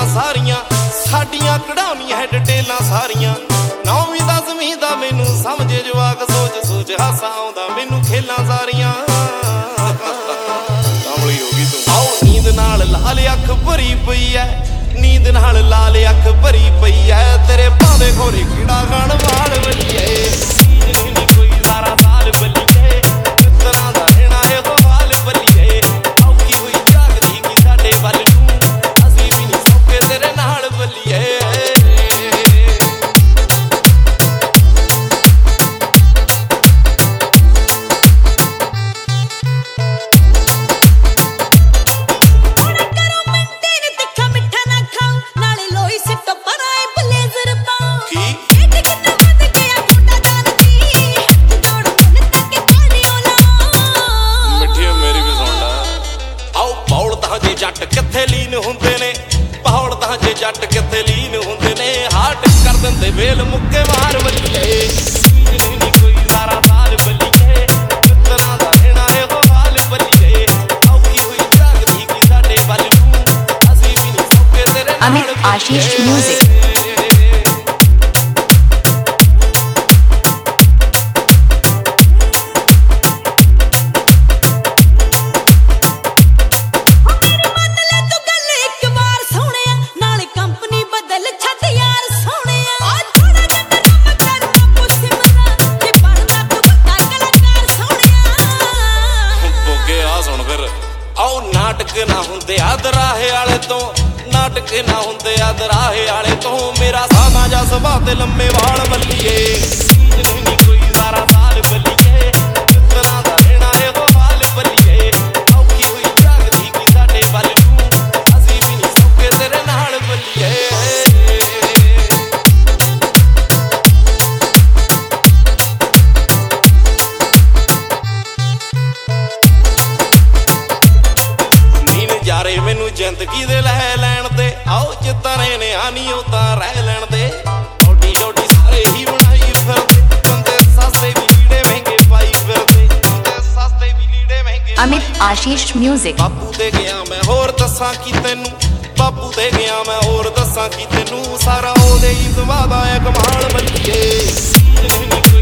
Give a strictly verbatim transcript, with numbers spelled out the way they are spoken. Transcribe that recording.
ਸਾਰੀਆਂ ਸਾਡੀਆਂ ਕਢਾਉਣੀਆਂ ਹੈ ਡਿਟੇਲਾਂ ਸਾਰੀਆਂ। ਨੌਵੀਂ ਦਸਵੀਂ ਦਾ ਮੈਨੂੰ ਸਮਝੇ ਜਵਾਕ ਸੋਚ ਸੋਚ ਹਾਸਾ ਆਉਂਦਾ ਮੈਨੂੰ ਖੇਲਾਂ ਸਾਰੀਆਂ। ਕਾਮਲੀ ਹੋ ਗਈ ਤੂੰ। ਆਓ ਨੀਂਦ ਨਾਲ ਲਾਲ ਅੱਖ ਭਰੀ ਪਈ ਐ, ਨੀਂਦ ਨਾਲ ਲਾਲ ਅੱਖ ਭਰੀ ਪਈ ਐ, ਤੇਰੇ ਭਾਵੇਂ ਖੋਰੇ ਕੀੜਾ ਖਾਣ ਵਾਲ ਬੱਲੀਏ। ਨੀ ਕੋਈ ਸਾਰਾ ਸਾਲ ਬੱਲੀਏ, ਕਿਤਨਾ ਦਾ ਰਹਿਣਾ ਇਹੋ ਹਾਲ ਬੱਲੀਏ। ਔਖੀ ਹੋਈ ਜਾਗਦੀ ਕੀ ਸਾਡੇ ਵੱਲ ਨੂੰ, ਅਸੀਂ ਵੀ ਨਹੀਂ ਸੌਕੇ ਤੇਰੇ ਨਾਲ ਬੱਲੀਏ। ਜੱਟ ਕਿੱਥੇ ਲੀਨ ਹੁੰਦੇ ਨੇ, ਪਹਾੜ ਤਾਂ ਜੇ ਜੱਟ ਕਿੱਥੇ ਲੀਨ ਹੁੰਦੇ ਨੇ, ਹਾਰਟ ਕਰ ਦਿੰਦੇ ਵੇਲ ਮੁੱਕੇ ਮਾਰ ਬੱਲੀਏ। ਨੀ ਕੋਈ ਸਾਰਾ ਸਾਲ ਬੱਲੀਏ, ਕਿਤਨਾ ਦਾ ਰਹਿਣਾ ਇਹੋ ਹਾਲ ਬੱਲੀਏ। ਔਖੀ ਹੋਈ ਜਾਗਦੀ ਕੀ ਸਾਡੇ ਵੱਲ ਨੂੰ, ਅਸੀਂ ਵੀ ਨਹੀਂ ਸੌਕੇ ਤੇਰੇ ਨਾਲ। ਅਮਿਤ ਆਸ਼ੀਸ਼ ਮਿਊਜ਼ਿਕ। ਨਾਟਕ ਨਾ ਹੁੰਦੇ ਆ ਦਰਾਹੇ ਵਾਲੇ ਤੋਂ, ਨਾਟਕ ਨਾ ਹੁੰਦੇ ਆ ਦਰਾਹੇ ਵਾਲੇ ਤੋਂ, ਮੇਰਾ ਸਾਦਾ ਜਾ ਸੁਭਾਅ ਤੇ ਲੰਮੇ ਵਾਲ ਬੱਲੀਏ। ਨੀ ਕੋਈ ਸਾਰਾ ਸਾਲ ਬੱਲੀਏ, ਕਿਤਨਾ ਦਾ ਰਹਿਣਾ ਇਹੋ ਹਾਲ ਬੱਲੀਏ। ਔਖੀ ਹੋਈ ਜਾਗਦੀ ਕੀ ਸਾਡੇ ਵੱਲ ਨੂੰ, ਅਸੀਂ ਵੀ ਨਹੀਂ ਸੌਕੇ ਤੇਰੇ ਨਾਲ ਬੱਲੀਏ। ਮੈਨੂੰ ਜ਼ਿੰਦਗੀ ਦੇ ਲੈ ਲੈਣ ਦੇ, ਆਓ ਜਿੱਦਾਂ ਨੇ ਆਨੀ ਉਹ ਤਾਂ ਰਹਿ ਲੈਣ ਦੇ। ਓਡੀ ਓਡੀ ਸਾਰੇ ਹੀ ਬਣਾਈ ਫਿਰਦੇ, ਬੰਦੇ ਸਸਤੇ ਵੀ ਲੀੜੇ ਮਹਿੰਗੇ ਪਾਈ ਫਿਰਦੇ, ਬੰਦੇ ਸਸਤੇ ਵੀ ਲੀੜੇ ਮਹਿੰਗੇ। ਅਮਿਤ ਆਸ਼ੀਸ਼ ਮਿਊਜ਼ਿਕ। ਬਾਪੂ ਤੇ ਗਿਆ ਮੈਂ ਹੋਰ ਦੱਸਾਂ ਕੀ ਤੈਨੂੰ, ਬਾਪੂ ਤੇ ਗਿਆ ਮੈਂ ਹੋਰ ਦੱਸਾਂ ਕੀ ਤੈਨੂੰ, ਸਾਰਾ ਉਹਦੇ ਹੀ ਸੁਭਾਅ ਦਾ ਹੈ ਕਮਾਲ ਬੱਲੀਏ।